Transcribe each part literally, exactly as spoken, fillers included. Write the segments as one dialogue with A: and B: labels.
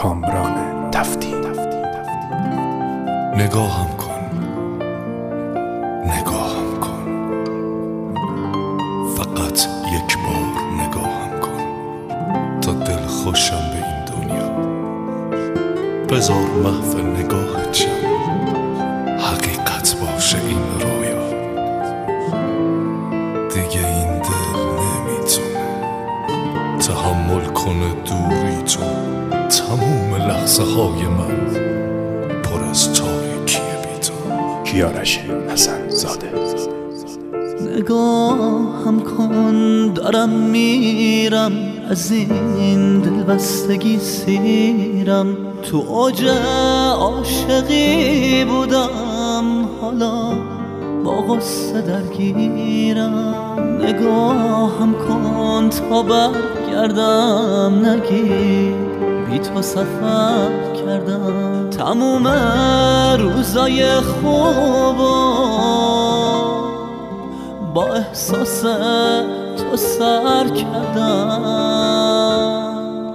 A: کامران تفتی.
B: نگاهم کن، نگاهم کن، فقط یک بار نگاهم کن تا دل خوشم به این دنیا. بذار محو نگاهت شم، حقیقت باشه این رویا. دیگه این دل نمیتونه تحمل کنه دوری تو. تموم لحظه های من پر از تاریکیه بی تو.
A: کیارش حسن زاده.
C: نگاهم کن دارم میرم، از این دلبستگی سیرم. تو اوج عاشقی بودم، حالا با غصه درگیرم. نگاهم کن تا برگردم، نگی بی تو سفر کردم. تموم روزای خوبو با احساس تو سر کردم.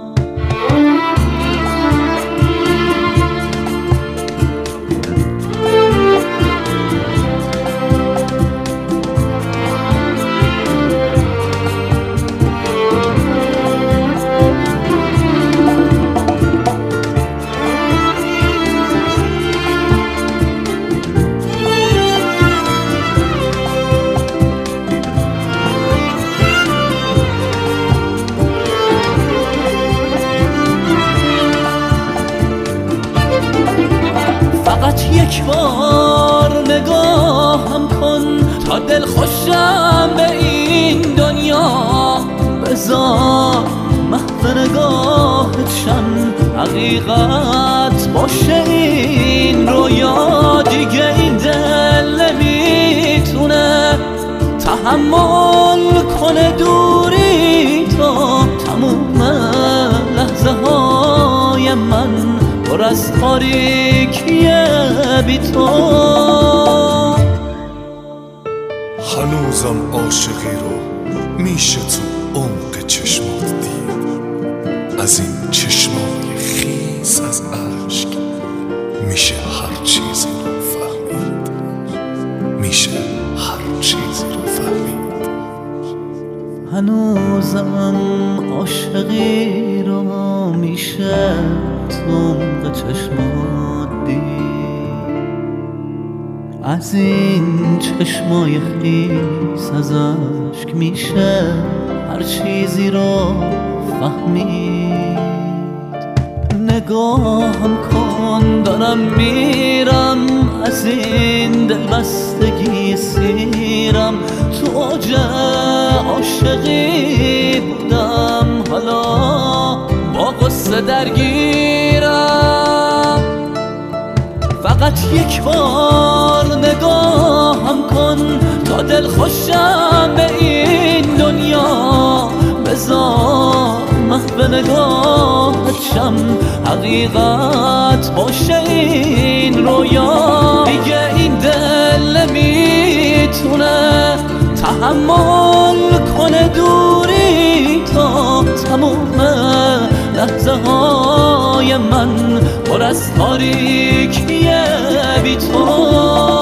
C: فقط یک بار نگاهم کن تا دل خوشم به این دنیا. بذار محو نگاهت شم، حقیقت باشه این رویا. دیگه این دل نمیتونه تحمل کنه دوری تو. تموم لحظه های من پر از تاریکیه بی تو.
B: هنوزم عاشقی رو میشه تو عمق چشمات دید. از این چشمای خیس از اشک میشه هر چیزی رو فهمید. میشه هر چیزی رو فهمید.
C: هنوزم عاشقی رو میشه تو عمق چشمات دید. از این چشمای خیس از اشک میشه هر چیزی رو فهمید. نگاهم کن دارم میرم، از این دلبستگی سیرم. تو اوج عاشقی بودم، حالا با غصه درگیرم. فقط یک بار نگاهم کن تا دل خوشم به این دنیا. بذار محو نگاهت شم، حقیقت باشه این رویا. دیگه این دل نمیتونه تحمل کنه دوری تا. تموم لحظه های من پر از تاریکیه بی تو.